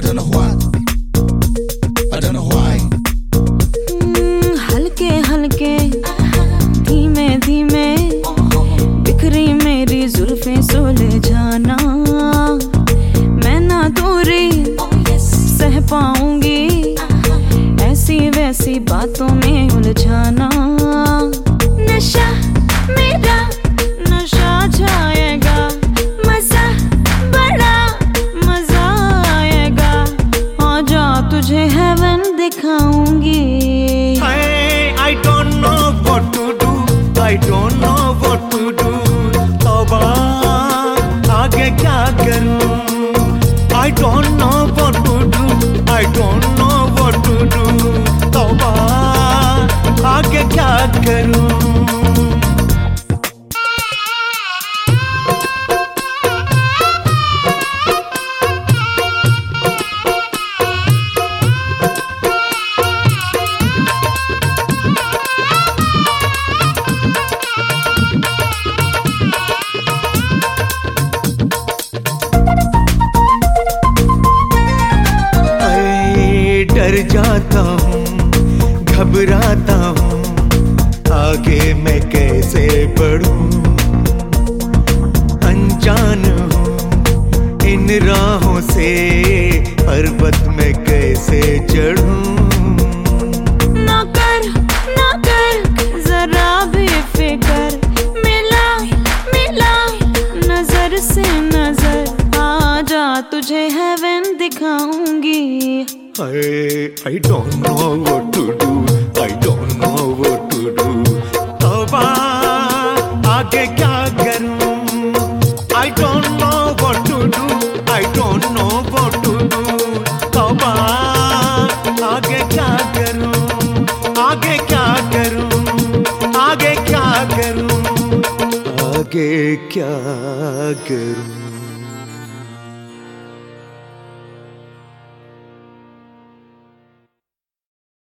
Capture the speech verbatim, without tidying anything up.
don't know what, I don't know why. hmm, हल्के हल्के धीमे धीमे बिखरी मेरी जुल्फें सुलझाना, मैं ना दूरी सह पाऊंगी ऐसी वैसी बातों में उलझाना। नशा मेरा नशा छाएगा, मजा बड़ा मजा आएगा, आजा तुझे हेवन दिखाऊंगी। I don't know what to do, I don't know what to do, तौबा आगे क्या करूं? I don't know what to do, I don't know what to do, तौबा आगे क्या करूं? डर जाता हूँ, घबराता हूँ, आगे मैं कैसे बढ़ूं? अनजान हूँ इन राहों से, पर्वत में कैसे चढ़ूं? ना कर ना कर जरा भी फिकर, मिला मिला नजर से नजर, आजा तुझे हेवन दिखाऊंगी। I, I don't know what to do, I don't know what to do, तौबा आगे क्या करूं? I don't know what to do, I don't know what to do, तौबा आगे क्या करूं? आगे क्या करूं? आगे क्या करूं? आगे क्या करूं?